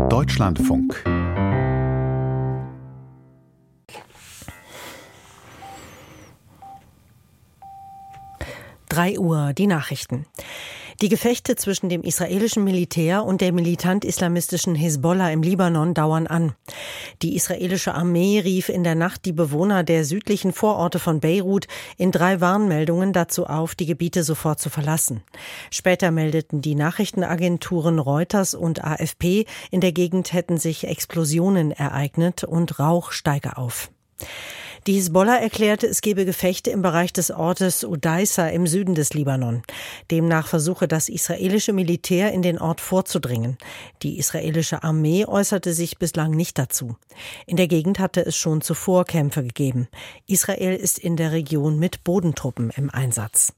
Deutschlandfunk. Uhr, die Nachrichten. Die Gefechte zwischen dem israelischen Militär und der militant-islamistischen Hisbollah im Libanon dauern an. Die israelische Armee rief in der Nacht die Bewohner der südlichen Vororte von Beirut in 3 Warnmeldungen dazu auf, die Gebiete sofort zu verlassen. Später meldeten die Nachrichtenagenturen Reuters und AFP, in der Gegend hätten sich Explosionen ereignet und Rauch steige auf. Die Hisbollah erklärte, es gebe Gefechte im Bereich des Ortes Udaisa im Süden des Libanon. Demnach versuche das israelische Militär in den Ort vorzudringen. Die israelische Armee äußerte sich bislang nicht dazu. In der Gegend hatte es schon zuvor Kämpfe gegeben. Israel ist in der Region mit Bodentruppen im Einsatz.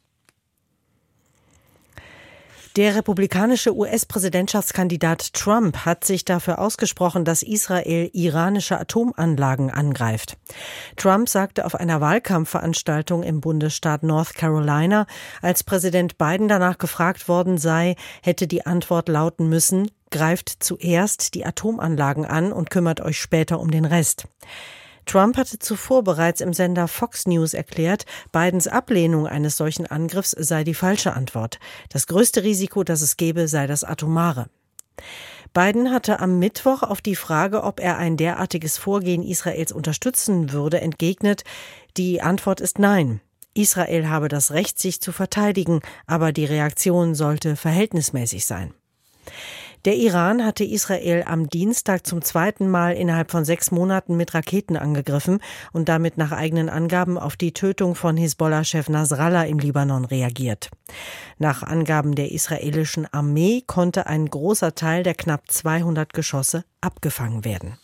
Der republikanische US-Präsidentschaftskandidat Trump hat sich dafür ausgesprochen, dass Israel iranische Atomanlagen angreift. Trump sagte auf einer Wahlkampfveranstaltung im Bundesstaat North Carolina, als Präsident Biden danach gefragt worden sei, hätte die Antwort lauten müssen: Greift zuerst die Atomanlagen an und kümmert euch später um den Rest. Trump hatte zuvor bereits im Sender Fox News erklärt, Bidens Ablehnung eines solchen Angriffs sei die falsche Antwort. Das größte Risiko, das es gebe, sei das Atomare. Biden hatte am Mittwoch auf die Frage, ob er ein derartiges Vorgehen Israels unterstützen würde, entgegnet: Die Antwort ist nein. Israel habe das Recht, sich zu verteidigen, aber die Reaktion sollte verhältnismäßig sein. Der Iran hatte Israel am Dienstag zum 2. Mal innerhalb von 6 Monaten mit Raketen angegriffen und damit nach eigenen Angaben auf die Tötung von Hisbollah-Chef Nasrallah im Libanon reagiert. Nach Angaben der israelischen Armee konnte ein großer Teil der knapp 200 Geschosse abgefangen werden.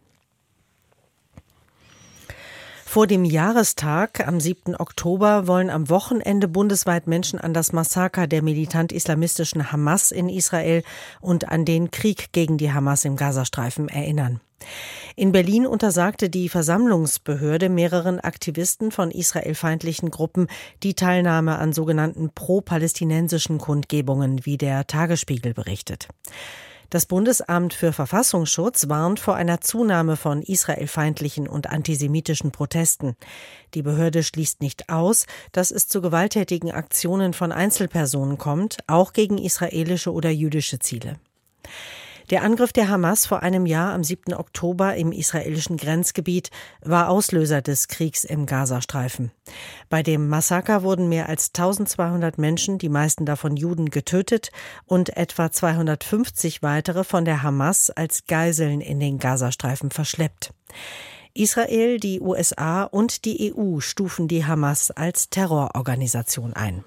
Vor dem Jahrestag am 7. Oktober wollen am Wochenende bundesweit Menschen an das Massaker der militant-islamistischen Hamas in Israel und an den Krieg gegen die Hamas im Gazastreifen erinnern. In Berlin untersagte die Versammlungsbehörde mehreren Aktivisten von israelfeindlichen Gruppen die Teilnahme an sogenannten pro-palästinensischen Kundgebungen, wie der Tagesspiegel berichtet. Das Bundesamt für Verfassungsschutz warnt vor einer Zunahme von israelfeindlichen und antisemitischen Protesten. Die Behörde schließt nicht aus, dass es zu gewalttätigen Aktionen von Einzelpersonen kommt, auch gegen israelische oder jüdische Ziele. Der Angriff der Hamas vor einem Jahr am 7. Oktober im israelischen Grenzgebiet war Auslöser des Kriegs im Gazastreifen. Bei dem Massaker wurden mehr als 1200 Menschen, die meisten davon Juden, getötet und etwa 250 weitere von der Hamas als Geiseln in den Gazastreifen verschleppt. Israel, die USA und die EU stufen die Hamas als Terrororganisation ein.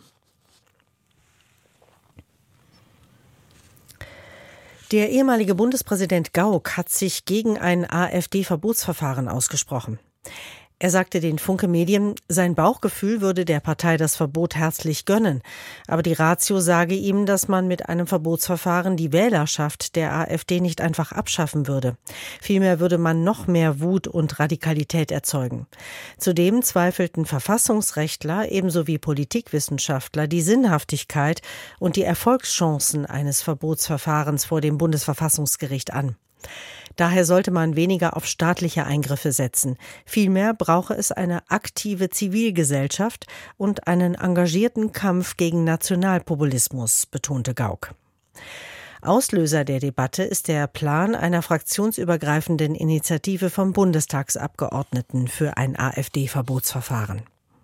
Der ehemalige Bundespräsident Gauck hat sich gegen ein AfD-Verbotsverfahren ausgesprochen. Er sagte den Funke Medien, sein Bauchgefühl würde der Partei das Verbot herzlich gönnen. Aber die Ratio sage ihm, dass man mit einem Verbotsverfahren die Wählerschaft der AfD nicht einfach abschaffen würde. Vielmehr würde man noch mehr Wut und Radikalität erzeugen. Zudem zweifelten Verfassungsrechtler ebenso wie Politikwissenschaftler die Sinnhaftigkeit und die Erfolgschancen eines Verbotsverfahrens vor dem Bundesverfassungsgericht an. Daher sollte man weniger auf staatliche Eingriffe setzen. Vielmehr brauche es eine aktive Zivilgesellschaft und einen engagierten Kampf gegen Nationalpopulismus, betonte Gauck. Auslöser der Debatte ist der Plan einer fraktionsübergreifenden Initiative von Bundestagsabgeordneten für ein AfD-Verbotsverfahren.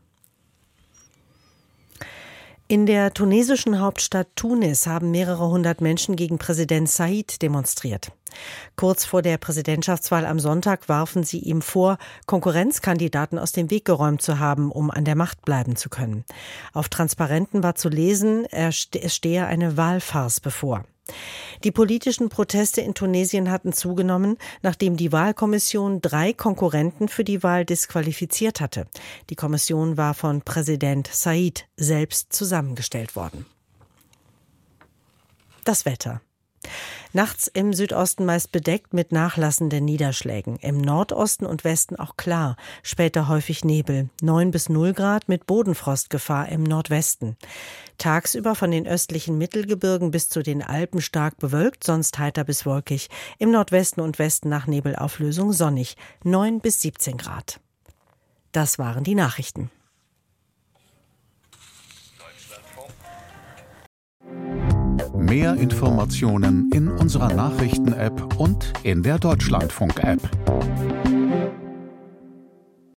In der tunesischen Hauptstadt Tunis haben mehrere hundert Menschen gegen Präsident Said demonstriert. Kurz vor der Präsidentschaftswahl am Sonntag warfen sie ihm vor, Konkurrenzkandidaten aus dem Weg geräumt zu haben, um an der Macht bleiben zu können. Auf Transparenten war zu lesen, es stehe eine Wahlfarce bevor. Die politischen Proteste in Tunesien hatten zugenommen, nachdem die Wahlkommission 3 Konkurrenten für die Wahl disqualifiziert hatte. Die Kommission war von Präsident Said selbst zusammengestellt worden. Das Wetter. Nachts im Südosten meist bedeckt mit nachlassenden Niederschlägen. Im Nordosten und Westen auch klar. Später häufig Nebel. 9 bis 0 Grad mit Bodenfrostgefahr im Nordwesten. Tagsüber von den östlichen Mittelgebirgen bis zu den Alpen stark bewölkt, sonst heiter bis wolkig. Im Nordwesten und Westen nach Nebelauflösung sonnig. 9 bis 17 Grad. Das waren die Nachrichten. Mehr Informationen in unserer Nachrichten-App und in der Deutschlandfunk-App.